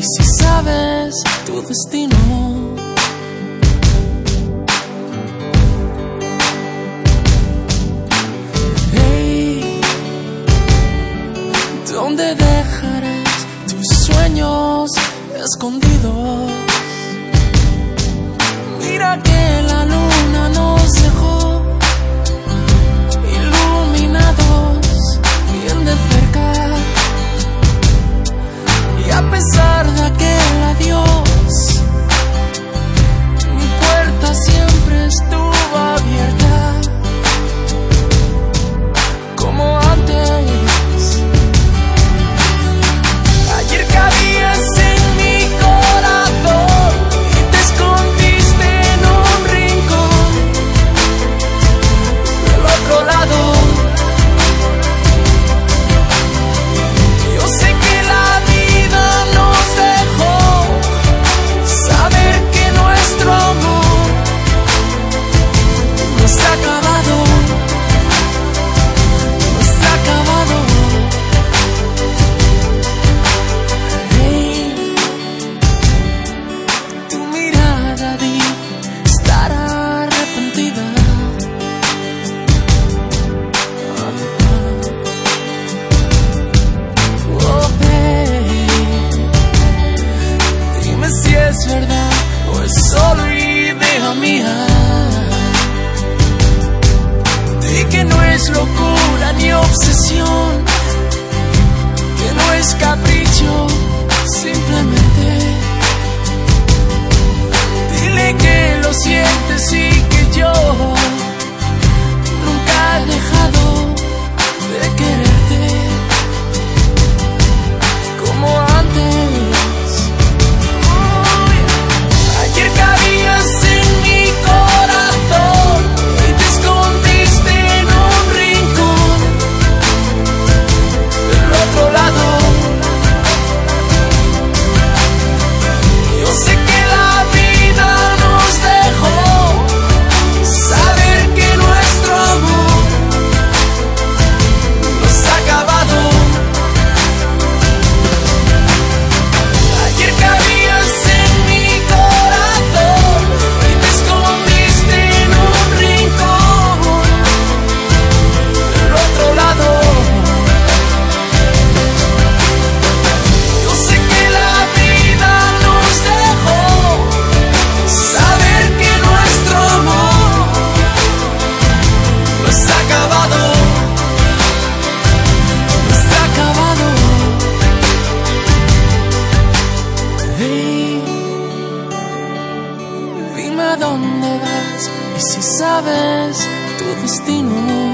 si sabes tu destino. Hey, ¿dónde dejarás tus sueños escondidos? Mira que la luna nos dejó iluminados bien de cerca, y a pesar de aquel adiós, mi puerta siempre estuvo abierta, como antes. Ayer cabías en mi corazón y te escondiste en un rincón del otro lado. Yo sé que la vida nos dejó saber que nuestro amor no está acabado, no está acabado. Hey, tu mirada dice estar arrepentida. Oh, hey, dime si es verdad o es solo idea mía. Di que no es locura ni obsesión, que no es capricho, simplemente dile que lo sientes y que yo nunca he dejado de quererte como antes. Ayer cabías en mi corazón y te escondiste en un rincón del otro lado. Yo sé que la vida nos dejó saber que nuestro amor no está acabado. Ayer cabías en mi corazón y te escondiste en un rincón del otro lado. Yo sé que la vida nos dejó saber que nuestro amor no está acabado, no está acabado. Hey, dime a dónde vas y si sabes tu destino.